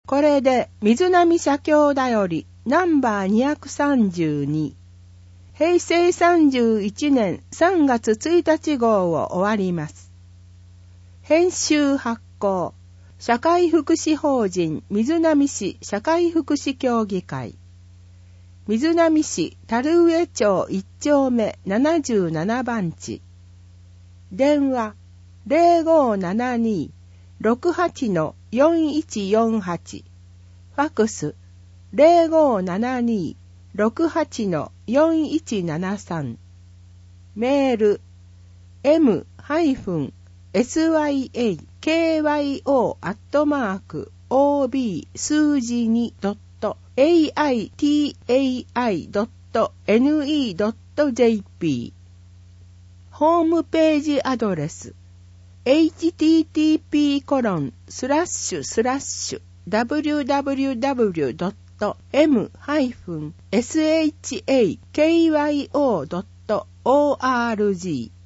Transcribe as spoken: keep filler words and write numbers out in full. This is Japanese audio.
これで水波社協だよりナンバーにひゃくさんじゅうに、へいせいさんじゅういちねんさんがつついたち号を終わります。編集発行、社会福祉法人水波市社会福祉協議会、水波市樽上町いっちょうめななじゅうななばんち、電話 ゼロごーななにーろくはちのよんいちよんはち、ファックス ゼロごーななにーろくはちのよんいちななさん、メール エム エス ワイ エー ケー ワイ オー アットマーク オー ビー 数字 に ドット エー アイ ティー エー アイ ドット エヌ イー ドット ジェーピー、 ホームページアドレス エイチティーティーピー コロン スラッシュスラッシュ ダブリューダブリューダブリュー ドット エム エス エイチ エー ケー ワイ オー ドット オー アール ジー